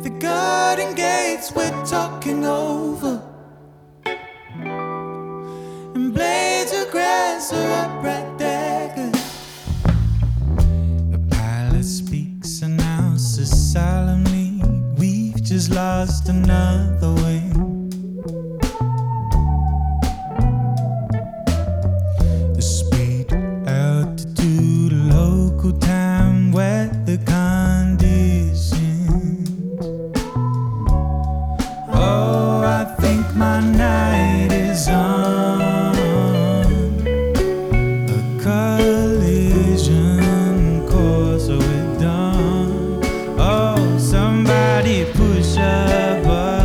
The garden gates we're talking over, and blades of grass are upright daggers. The pilot speaks, announces solemnly, we've just lost another wing. The speed, altitude, local time, weather conditions. Oh, I think my night is on a collision course with dawn. Oh, somebody push a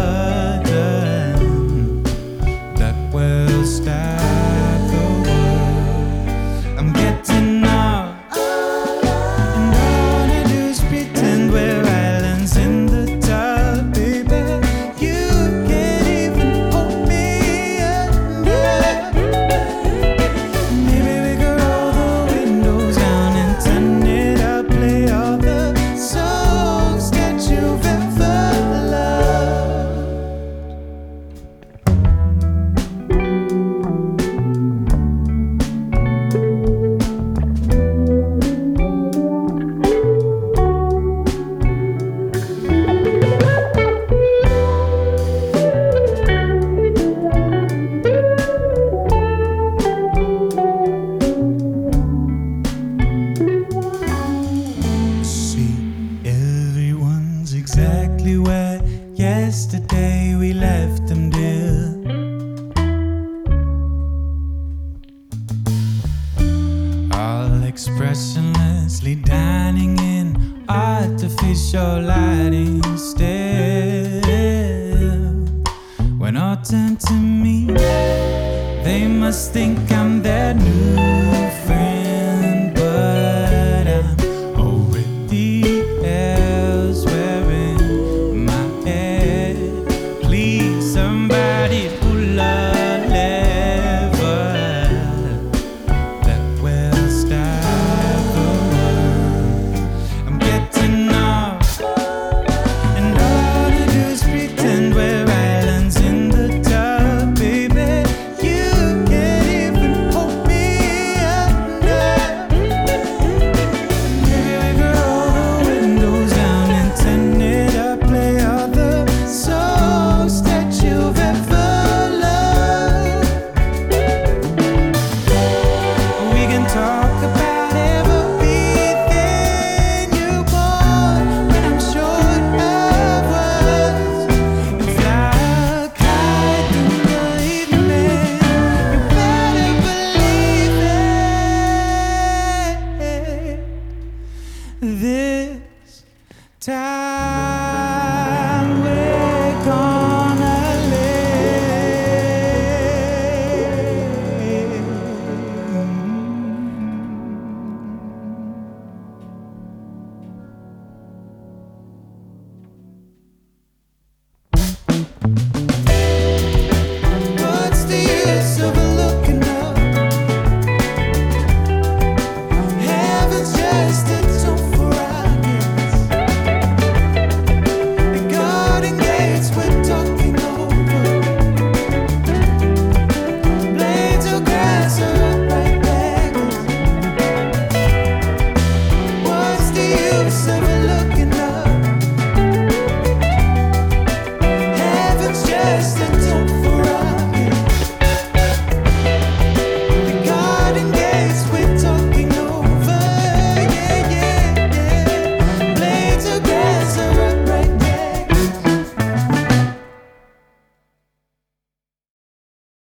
button that will stop the world. I'm getting up, and all I wanna do is pretend we're islands in the tub, baby. You can't even hold me under. Maybe we could roll the windows down and turn it up, play all the songs that you've ever loved. See, everyone's exactly where yesterday we left them, dear. All expressionlessly dining in artificial lighting still. When all turn to me, they must think I'm their new friend, but I'm already elsewhere in my head. Please, somebody pull a lever that will stop the world. I'm getting off, and all I wanna do is pretend we're islands in the tub, baby. You can't even hold me under. Maybe we could roll the windows down and turn it up, play all the songs that you've ever loved. We can talk about everything you want when I'm short of words, and fly a kite through the evening. You better believe it. This time we're gonna live.